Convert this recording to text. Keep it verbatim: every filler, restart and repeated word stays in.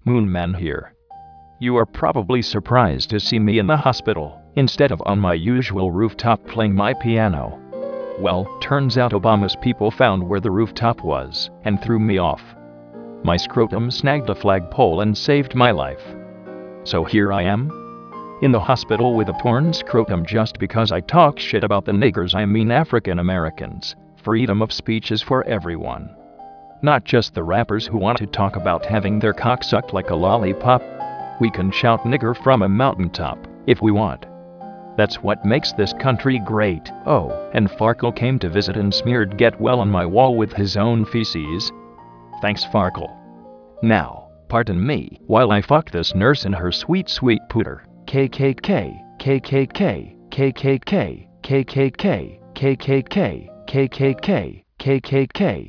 Moonman here. You are probably surprised to see me in the hospital, instead of on my usual rooftop playing my piano. Well, turns out Obama's people found where the rooftop was, and threw me off. My scrotum snagged a flagpole and saved my life. So here I am, in the hospital with a torn scrotum just because I talk shit about the niggers, I mean African Americans. Freedom of speech is for everyone. Not just the rappers who want to talk about having their cock sucked like a lollipop. We can shout nigger from a mountaintop, if we want. That's what makes this country great. Oh, and Farkle came to visit and smeared get well on my wall with his own feces. Thanks, Farkle. Now, pardon me, while I fuck this nurse in her sweet sweet pooter. K K K, K K K, K K K, K K K, K K K, K K K, K K K.